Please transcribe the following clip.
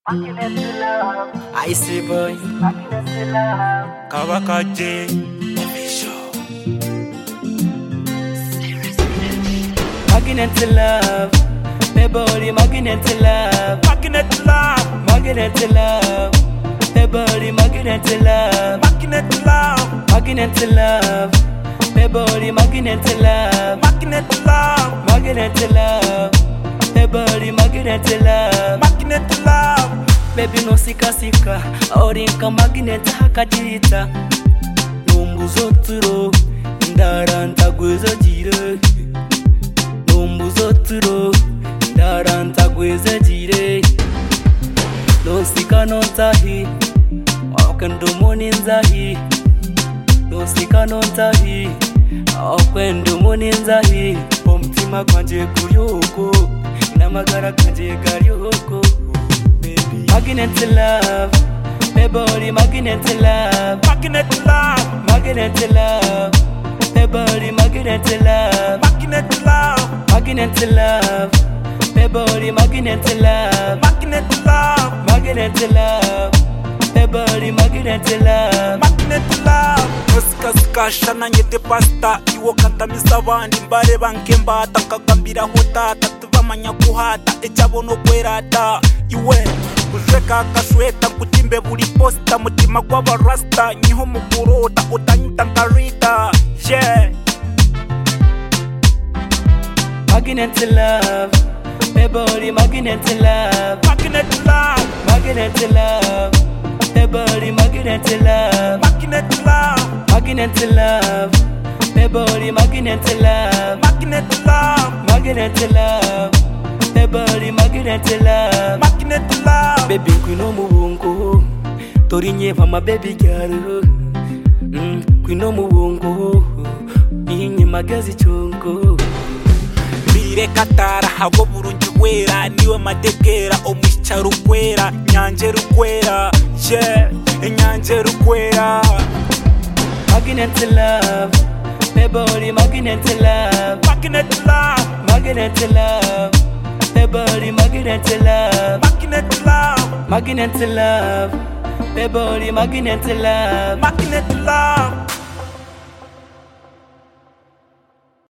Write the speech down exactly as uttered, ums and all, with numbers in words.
I see boy Kawaka J Official Magnet to love My body magnet to love Magnet to love Magnet to love My body magnet to love Magnet to love Magnet to love My body magnet to love Magnet to love Magnet to love My body magnet to love Magnet to love Baby no sika sika Orinka magnet hakajita Numbuzo turo Ndaranta gweza jire Numbuzo turo Ndaranta gweza jire No sika no tahi Okendo moni nzahi No sika no tahi Okendo moni nzahi Omtima kwanje kuyoko Namagara kanje karyoko Magnet to love, my body magnet to love, magnet to love, magnet to love, my body magnet to love, magnet to love, magnet to love, my body magnet to love, magnet to love, magnet to love, my body magnet to love, magnet to love. Musika sika shana nyete pasta, iwo kanta misabandi mbare banke mbata kakambira hotata tuvamanya kuhata echabo no kwerata iwe. Kushweka kashweta kutimbe buri posta mutima kwa rasta nyiho mukurota utanyita ndarita yeah Magnet to love My body magnet to love Magnet to love Magnet to love My body magnet to love Magnet to love Magnet to love My body magnet to love Magnet to love Magnet to love My body magnet to love Magnet to love Baby kwino mubungo Tori nyeva ma baby girl mm, Kwino mubungo Ninye magazi chongo Bire katara hago burungi wera Niwe madegera omushicha rukwera Nyanje rukwera Yeah, nyanje rukwera Magnet to love My body magnet to love Magnet to love Magnet to love My body magnet to love Magnet to love Magnet to love My body magnet to love Magnet to love